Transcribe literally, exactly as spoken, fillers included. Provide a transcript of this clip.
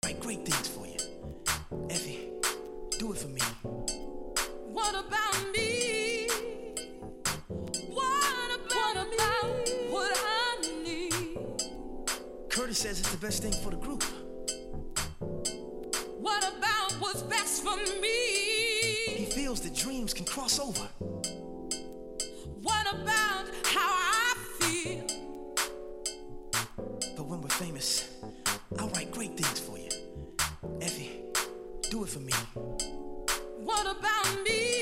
write great things for you. Effie, do it for me. What about me? What about, what about what I need? Curtis says it's the best thing for the group. What about what's best for me? He feels that dreams can cross over. What about how I feel? But when we're famous, I'll write great things for you. Effie, do it for me. What about me?